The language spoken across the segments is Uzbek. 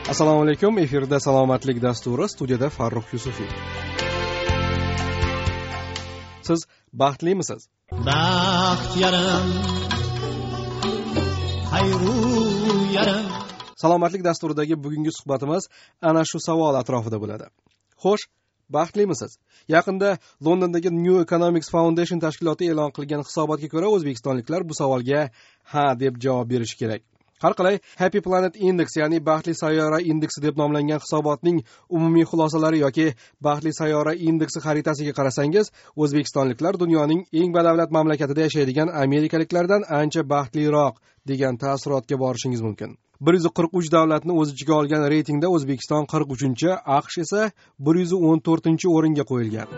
Assalomu alaykum. Efirda salomatlik dasturi, studiyada Farruh Yusufiy. Siz baxtlimisiz? Baxt yarim, xayru yarim. Salomatlik dasturidagi bugungi suhbatimiz ana shu savol atrofida bo'ladi. Xo'sh, baxtlimisiz? Yaqinda Londondagi New Economics Foundation tashkiloti e'lon qilgan hisobotga ko'ra o'zbekistonliklar bu savolga ha deb javob berishi kerak. Har qalay, Happy Planet Index, ya'ni baxtli sayyora indeksi deb nomlangan hisobotning umumiy xulosalari yoki baxtli sayyora indeksi xaritasiga qarasangiz, o'zbekistonliklar dunyoning eng badavlat mamlakatida yashaydigan amerikaliklardan ancha baxtliroq degan taassurotga borishingiz mumkin. 143 davlatni o'z ichiga olgan reytingda O'zbekiston 43-chi, AQSh esa 114-o'ringa qo'yilgan.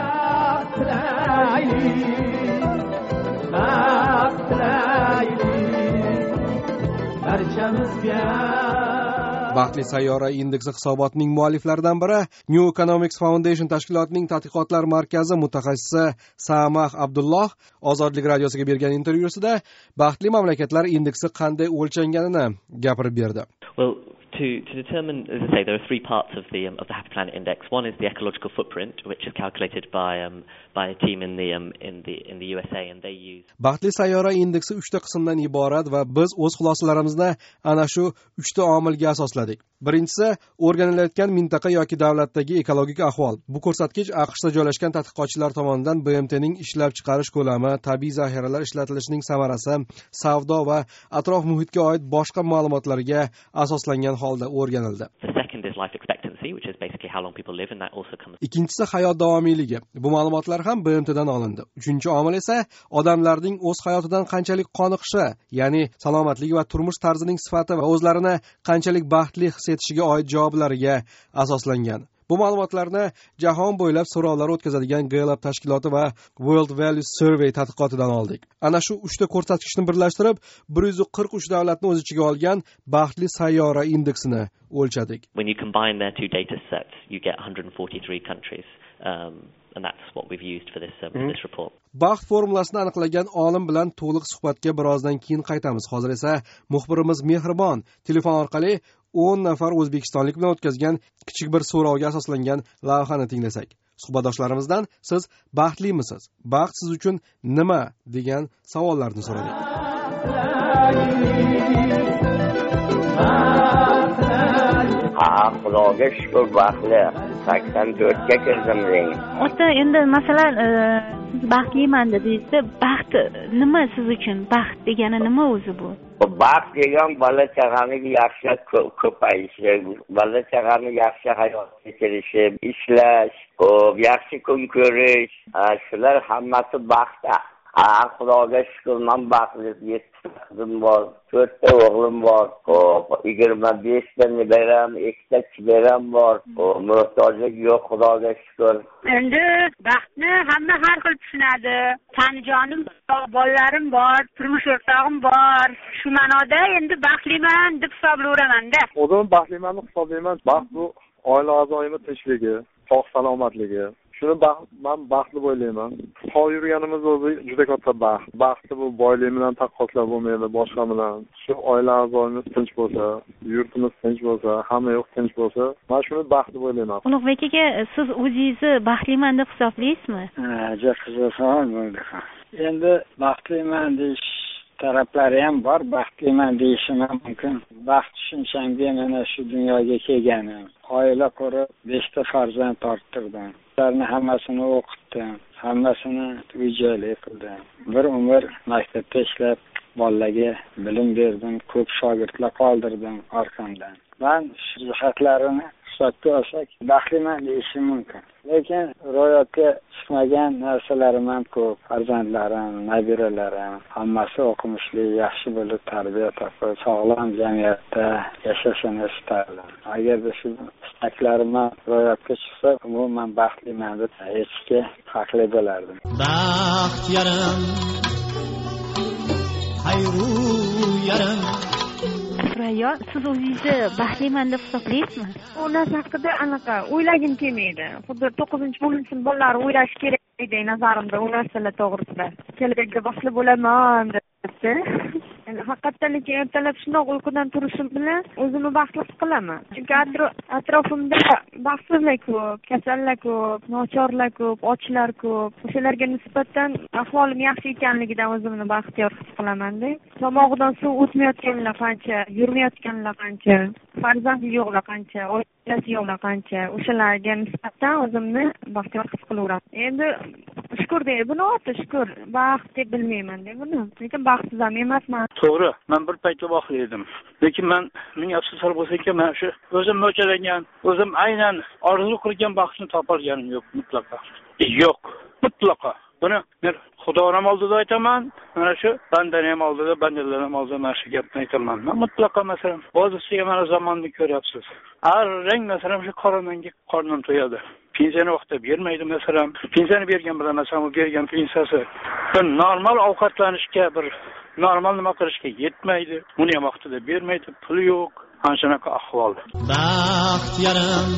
Baxtli sayyora indeksi hisobotining mualliflaridan biri New Economics Foundation tashkilotining tadqiqotlar markazi mutaxassisi Samah Abdulloh Ozodlik radiosiga bergan intervyusida baxtli mamlakatlar indeksi qanday o'lchanganini gapirib berdi. Well, to determine, as I say, there are three parts of the Happy Planet Index. One is the ecological footprint, which is calculated by a team in the USA, and they use. Baxtli sayyora indeksi 3 ta qismdan iborat va biz o'z xulosalarimizni ana shu 3 ta omilga asosladik. Birinchisi, o'rganilayotgan mintaqa yoki davlatdagi ekologik ahvol. Bu ko'rsatkich AQShda joylashgan tadqiqotchilar tomonidan BMTning ishlab chiqarish ko'lami, tabiiy zaxiralar ishlatilishining samarasi, savdo va atrof muhitga oid boshqa ma'lumotlarga asoslangan holda o'rganildi. The second is life expectancy, which is basically how long people live, and that also comes. Ikkinchisi hayot davomiyligi. Bu ma'lumotlar ham BMTdan olindi. Uchinchi omil esa odamlarning o'z hayotidan qanchalik qoniqishi, ya'ni salomatligi va turmush tarzining sifati va o'zlarini qanchalik baxtli his etishiga oid javoblariga asoslangan. Bu ma'lumotlarni jahon bo'ylab so'rovlar o'tkazadigan Gallup tashkiloti va World Values Survey tadqiqotidan oldik. Ana shu 3 ta ko'rsatkichni birlashtirib, 143 davlatni o'z ichiga olgan baxtli sayyora indeksini o'lchadik. When you combine their two data sets, you get 143 countries. And that's what we've used for this report. Baxt formulasini aniqlagan olim bilan to'liq suhbatga birozdan keyin qaytamiz. Hozir esa muxbirimiz Mehribon telefon orqali 10 nafar o'zbekistonlik bilan o'tkazgan kichik bir so'rovga asoslangan lavhani tinglasak. Suhbatdoshlarimizdan siz baxtlimisiz? Baxt siz uchun nima degan savollarni so'radik. Xudoga shukr, baxtli. 84 ga kirdim deng. Ota, endi masalan, siz baxtliman dedingiz, baxt nima siz uchun? Baxt degani nima o'zi bu? Baxt degan bola chaqaning yaxshi ko'payishi, bola chaqaning yaxshi hayot kechirishi, ishlash, yaxshi kun ko'rish, shular hammasi baxt. Xudoga shukr, men baxtli, 7 qizim bor, 4 ta o'g'lim bor, 25 ta nevaram, 2 ta chigaram bor, muhtojlik yo'q, xudoga shukr. Endi baxtni hamma har xil tushunadi. Tanijonim bor, bolalarim bor, turmush o'rtog'im bor. Shu ma'noda endi baxtliman deb hisoblayveraman-da. O'zim baxtliman deb hisoblayman. Baxt bu oila a'zoyimning tinchligi, sog' salomatligi. Shuni men baxtli o'ylayman. Sog' yurganimiz o'zi juda katta baxt. Baxtni bu boylik bilan taqqoslab bo'lmaydi, boshqa bilan. Shu oila a'zoyimiz tinch bo'lsa, yurtimiz tinch bo'lsa, hamma yoq tinch bo'lsa, men shuni baxt deb o'ylayman. Ulug'bek aka, siz o'zingizni baxtliman deb hisoblaysizmi? Juda qiziq savol bo'ldi. Endi baxtliman deyish taraflari ham bor, baxtliman deyishim ham mumkin. Baxt tushunchamga mana shu dunyoga kelganim, oila qurib 5 ta farzand orttirdim. Ularni hammasini o'qitdim, hammasini uy-joyli qildim. Bir umr maktabda ishlab, bolalarga bilim berdim, ko'p shogirdlar qoldirdim orqamdan. Men shu jihatlarini hisobga olsak, baxtliman deyishim mumkin. Lekin ro'yobga chiqmagan narsalarim ham ko'p. Farzandlarim, nabiralarim hammasi o'qimishli, yaxshi bo'lib tarbiya topib, sog'lom jamiyatda yashashini istardim. Agarda shu istaklarim ro'yobga chiqsa, umuman baxtliman deb aytishga haqli bo'lardim. Baxt yarim, xayru yarim. Surayyo, siz o'zingizni baxtliman deb hisoblaysizmi? U narsa haqida anaqa o'ylagim kelmaydi. Xuddi 9-10 bolalar o'ylash kerak edi nazarimda u narsalar to'g'risida. Kelajakda baxtli bo'laman deb Yani haqiqatdan ertalab shundoq uyqudan turishim bilan o'zimni baxtli his qilaman. Chunki atrofimda baxtsizlar ko'p, kasallar ko'p, nochorlar ko'p, ochlar ko'p. O'shalarga nisbatan ahvolim yaxshi ekanligidan o'zimni baxtiyor his qilaman-da. Tomog'idan suv o'tmayotganlar qancha, yurmayotganlar qancha, farzandi yo'qlar qancha, oilasi yo'qlar qancha. O'shalarga nisbatan o'zimni baxtiyor his qilaman. Endi shukur deydi, buni oti shukur, baxt deb bilmayman-da buni. Lekin baxtsiz ham emasman. To'g'ri, men bir paytda baxtli edim. Lekin ming afsuslar bo'lsa-ki, men shu o'zim mo'ljallangan, o'zim aynan orzu qilgan baxtni topolganim yo'q mutlaqo. Yo'q, mutlaqo. Buni men Xudoning oldida aytaman, mana shu bandaning oldida, bandalar ham oldida mana shu gapni aytaman. Men mutlaqo masalan, hozircha mana zamonni ko'ryapsiz. Har rang masalan shu qoramanga qornim to'yadi. Pensiyani vaqtida bermaydi masalan. Pensiyani bergan bilan masalan u bergan pensiyasi bir normal ovqatlanishga, bir normal nima qilishga yetmaydi. Uni ham vaqtida bermaydi, puli yo'q. Ana shunaqa ahvol. Baxt yarim,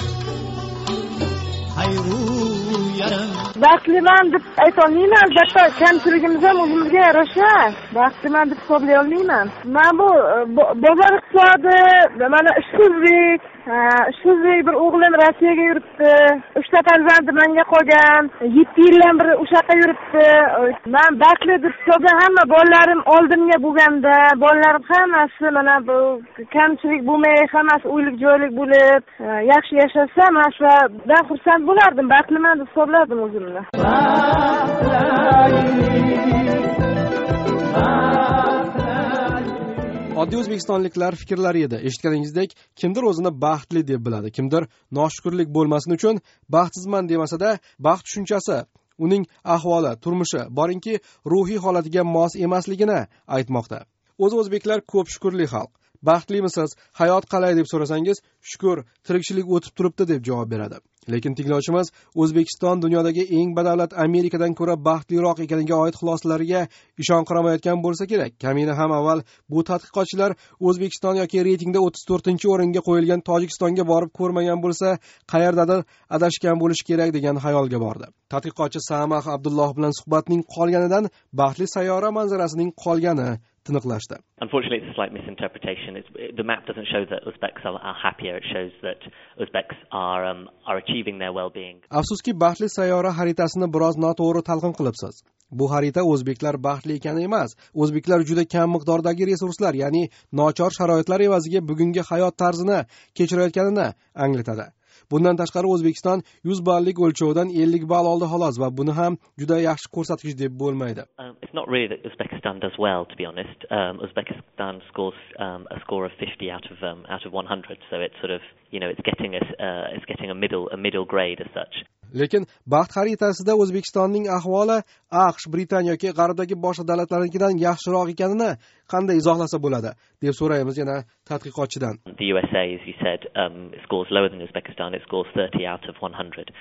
hayru yarim. Baxtliman deb aytolmayman, albatta kamchiligimiz ham o'zimizga yarasha. Baxtliman deb hisoblay olmayman. Men bu bozor iqtisodi, mana ishsizlik bir o'g'lim Rossiyaga yuribdi. 3 ta farzandi menga qolgan. 7 yildan beri o'sha yerda yuribdi. Men baxtli deb hisoblayman. Hamma bolalarim oldimga bo'lganda, bolalarim hammasi mana bu kamchilik bo'lmay, hammasi uylik joylik bo'lib, yaxshi yashasa, men shundan xursand bo'lardim. Baxtliman deb hisoblardim o'zimni. Oddiy o'zbekistonliklar fikrlari edi. Eshitganingizdek, kimdir o'zini baxtli deb biladi, kimdir noshukrlik bo'lmasin uchun baxtsizman demasa-da, baxt tushunchasi, uning ahvoli, turmushi, boringki ruhiy holatiga mos emasligini aytmoqda. O'zbeklar ko'p shukrli xalq. Baxtlimisiz, hayot qalay deb so'rasangiz, shukur, tirikchilik o'tib turibdi deb javob beradi. Lekin tinglovchimiz O'zbekiston dunyodagi eng badavlat Amerikadan ko'ra baxtliroq ekaniga oid xulosalariga ishonqiramayotgan bo'lsa kerak. Kamina ham avval bu tadqiqotchilar O'zbekiston yoki reytingda 34-o'ringa qo'yilgan Tojikistonga borib ko'rmagan bo'lsa, qayerdadir adashgan bo'lish kerak degan xayolga bordi. Tadqiqotchi Samah Abdulloh bilan suhbatning qolganidan baxtli sayyora manzarasining qolgani tiniqlashdi. Unfortunately, it's a slight misinterpretation. The map doesn't show that Uzbeks are happier. It shows that Uzbeks are achieving their well-being. Afsuski, baxtli sayyora xaritasini biroz noto'g'ri talqin qilibsiz. Bu xarita o'zbeklar baxtli ekani emas, o'zbeklar juda kam miqdordagi resurslar, ya'ni nochor sharoitlar evaziga bugungi hayot tarzini kechirayotganini anglatadi. Bundan tashqari O'zbekiston 100 ballik o'lchovdan 50 ball oldi xolos va buni ham juda yaxshi ko'rsatkich deb bo'lmaydi. It's not really that Uzbekistan does well, to be honest. Uzbekistan scores a score of 50 out of 100, so it's sort of, it's getting a middle grade as such. Lekin baxt xaritasida O'zbekistonning ahvoli AQSh, Britaniya yoki G'arbdagi boshqa davlatlarnikidan yaxshiroq ekanini qanday izohlasa bo'ladi deb so'raymiz yana tadqiqotchidan. The USA, as you said, scores lower than Uzbekistan. It scores 30 out of 100.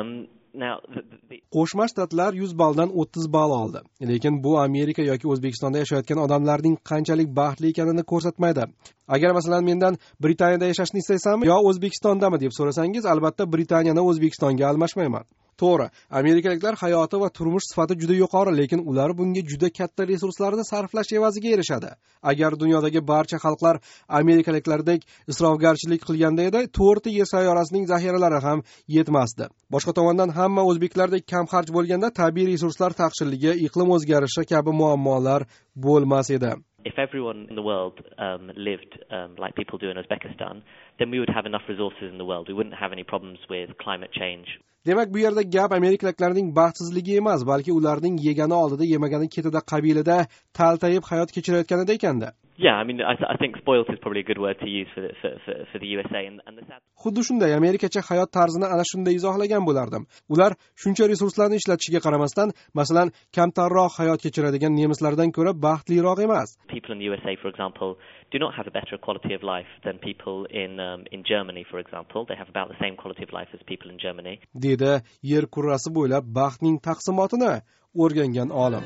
Now, Qo'shma Shtatlar 100 balldan 30 ball oldi. Lekin bu Amerika yoki O'zbekistonda yashayotgan odamlarning qanchalik baxtli ekanini ko'rsatmaydi. Agar masalan mendan Britaniyada yashashni istaysanmi yo O'zbekistondami deb so'rasangiz, albatta Britaniyani O'zbekistonga almashmayman. To'g'ri, amerikaliklar hayoti va turmush sifati juda yuqori, lekin ular bunga juda katta resurslarni sarflash evaziga erishadi. Agar dunyodagi barcha xalqlar amerikaliklardek isrofgarchilik qilganda edi, 4 yer sayyorasining zaxiralari ham yetmasdi. Boshqa tomondan hamma o'zbeklardek kam xarj bo'lganda tabiiy resurslar taqchilligi, iqlim o'zgarishi kabi muammolar bo'lmas edi. If everyone in the world lived like people do in Uzbekistan, then we would have enough resources in the world. We wouldn't have any problems with climate change. Demak, bu yerda gap amerikaliklarning baxtsizligi emas, balki ularning yegani oldida, yemagani ketida qabilida taltayib hayot kechirayotganida ekanda. Yeah, I mean, I think spoiled is probably a good word to use for the USA and the sad. Xuddi shunday Amerikacha hayot tarzini ana shunday izohlagan bo'lardim. Ular shuncha resurslarni ishlatishiga qaramasdan, masalan, kamtarroq hayot kechiradigan nemislardan ko'ra baxtliroq emas. People in the USA, for example, do not have a better quality of life than people in Germany, for example. They have about the same quality of life as people in Germany. Dedi yer kurrasi bo'ylab baxtning taqsimotini o'rgangan olim.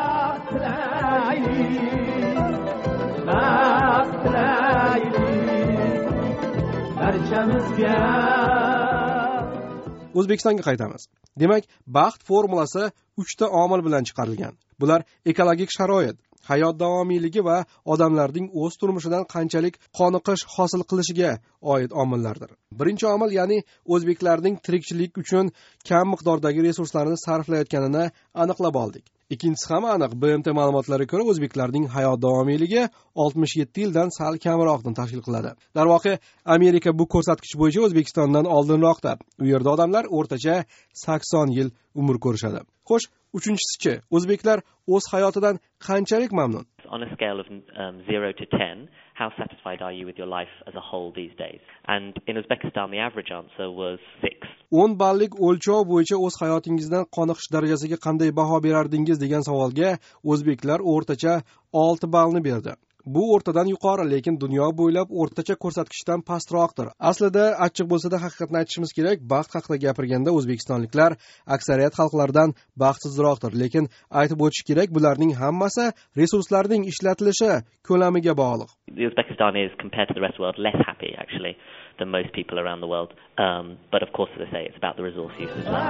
O'zbekistonga qaytamiz. Demak, baxt formulasi 3 ta omil bilan chiqarilgan. Bular ekologik sharoit, hayot davomiyligi va odamlarning o'z turmushidan qanchalik qoniqish hosil qilishiga oid omillardir. Birinchi omil, ya'ni o'zbeklarning tirikchilik uchun kam miqdordagi resurslarni sarflayotganini aniqlab oldik. Ikkinchisi ham aniq. BMT ma'lumotlariga ko'ra, o'zbeklarning hayot davomiyligi 67 yildan sal kamroqni tashkil qiladi. Darvoqe, Amerika bu ko'rsatkich bo'yicha O'zbekistondan oldinroqda. U yerda odamlar o'rtacha 80 yil umr ko'rishadi. Xo'sh, uchinchisi-chi, o'zbeklar o'z hayotidan qanchalik mamnun? On a scale of 0 to 10, how satisfied are you with your life as a whole these days? And in Uzbekistan, the average answer was 6. 10 ballik o'lchov bo'yicha o'z hayotingizdan qoniqish darajasiga qanday baho berardingiz degan savolga o'zbeklar o'rtacha 6 ballni berdi. Bu o'rtadan yuqori, lekin dunyo bo'ylab o'rtacha ko'rsatkichdan pastroqdir. Aslida achchiq bo'lsa-da haqiqatni aytishimiz kerak, baxt haqida gapirganda o'zbekistonliklar aksariyat xalqlardan baxtsizroqdir, lekin aytib o'tish kerak, bularning hammasi resurslarning ishlatilishi ko'lamiga bog'liq. Uzbekistan is, compared to the rest of the world, less happy actually than most people around the world. But of course, as I say, it's about the resource use as well.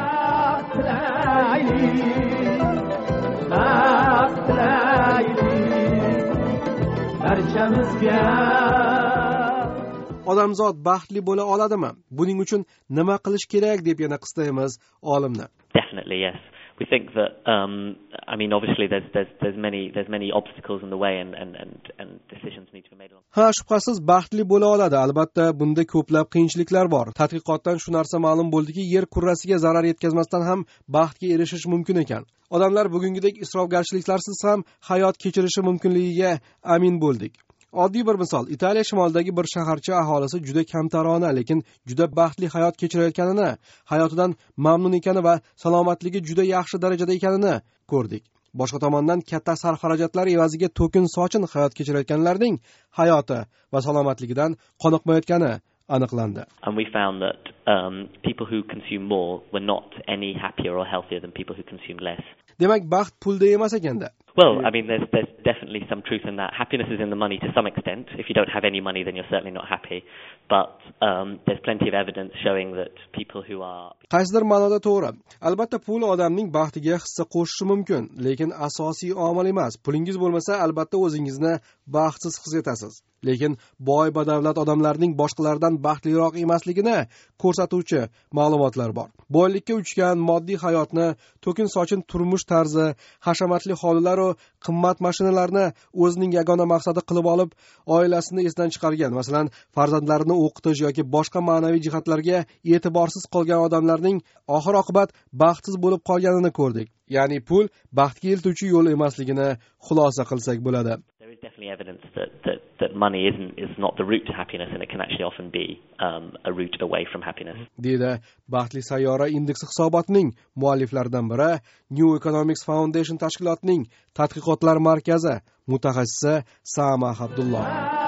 Odamzod baxtli bo'la oladimi? Buning uchun nima qilish kerak deb yana qistaymiz olimni. Definitely yes. We think that obviously there's many obstacles in the way and decisions need to be made. Ha, shubhasiz baxtli bo'la oladi. Albatta, bunda ko'plab qiyinchiliklar bor. Tadqiqotdan shu narsa ma'lum bo'ldiki, yer kurrasiga zarar yetkazmasdan ham baxtga erishish mumkin ekan. Odamlar bugungidek isrofgarchiliklarsiz ham hayot kechirishi mumkinligiga amin bo'ldik. Oddiy bir misol, Italiya shimolidagi bir shaharcha aholisi juda kamtarona, lekin juda baxtli hayot kechirayotganini, hayotidan mamnun ekani va salomatligi juda yaxshi darajada ekanini ko'rdik. Boshqa tomondan katta sarf-xarajatlar evaziga to'kin sochin hayot kechirayotganlarning hayoti va salomatligidan qoniqmayotgani aniqlandi. And we found that people who consume more were not any happier or healthier than people who consume less. Demak, baxt pulda emas ekanda. Well, there's definitely some truth in that. Happiness is in the money to some extent. If you don't have any money, then you're certainly not happy. But there's plenty of evidence showing that people who are... Qaysidir ma'noda to'g'ri. Albatta, pul odamning baxtiga hissa qo'shishi mumkin, lekin asosiy omil emas. Pulingiz bo'lmasa, albatta o'zingizni baxtsiz his etasiz. Lekin boy badavlat odamlarning boshqalardan baxtliroq emasligini ko'rsatuvchi ma'lumotlar bor. Boylikka uchgan moddiy hayotni, to'kin sochin turmush tarzi, hashamatli hovlilar va qimmat mashinalarni o'zining yagona maqsadi qilib olib, oilasini esdan chiqargan, masalan, farzandlarini o'qitish yoki boshqa ma'naviy jihatlarga e'tiborsiz qolgan odamlarning oxir-oqibat baxtsiz bo'lib qolganini ko'rdik. Ya'ni pul baxtga eltuvchi yo'l emasligini xulosa qilsak bo'ladi. There is definitely evidence that money is not the route to happiness, and it can actually often be a route away from happiness. Deydi Baxtli sayyora indeksi hisobotining mualliflaridan biri, New Economics Foundation tashkilotining tadqiqotlar markazi mutaxassisi Sama Abdulloh.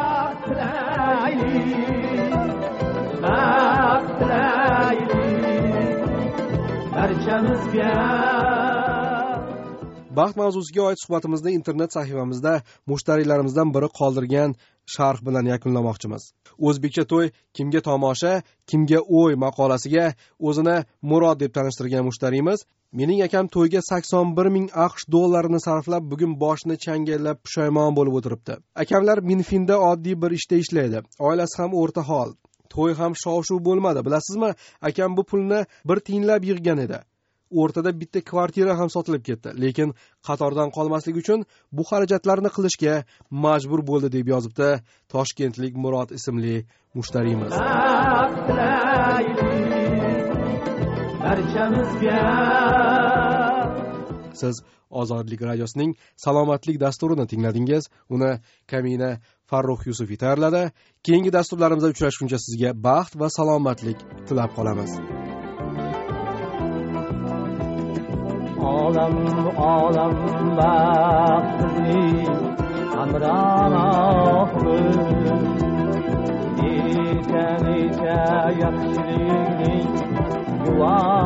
Baxt mavzusiga oid suhbatimizni internet sahifamizda mushtariylarimizdan biri qoldirgan sharh bilan yakunlamoqchimiz. O'zbekcha to'y kimga tomosha, kimga o'y maqolasiga o'zini Murod deb tanishtirgan mushtariyimiz, mening akam to'yga 81 ming AQSh dollarini sarflab, bugun boshini changallab pushaymon bo'lib o'tiribdi. Akamlar Minfinda oddiy bir ishda ishlaydi. Oilasi ham o'rta hol. To'y ham shov-shuv bo'lmadi. Bilasizmi, akam bu pulni bir tiyinlab yig'gan edi. O'rtada bitta kvartira ham sotilib ketdi, lekin qatordan qolmaslik uchun bu xarajatlarni qilishga majbur bo'ldi deb yozibdi toshkentlik Murod ismli mushtariyimiz. Siz Ozodlik radiosining salomatlik dasturini tingladingiz. Uni Kamina Farruh Yusuf tayyorladi. Keyingi dasturlarimizda uchrashguncha sizga baxt va salomatlik tilab qolamiz. Olam baxtli hamrohim necha yaxshilikning guvohi